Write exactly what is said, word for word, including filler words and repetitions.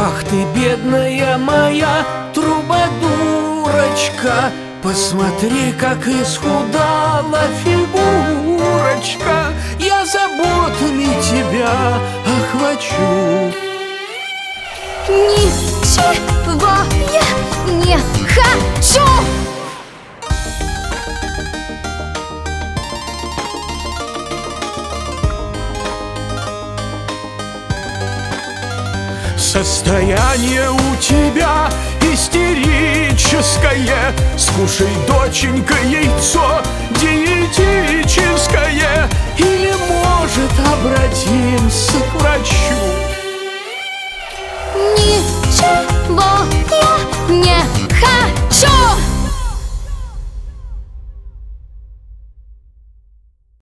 Ах ты, бедная моя трубадурочка, посмотри, как исхудала фигурочка. Я заботами тебя охвачу. Ничего я не хочу! Состояние у тебя истерическое. Скушай, доченька, яйцо диетическое. Или, может, обратимся к врачу. Ничего я не хочу!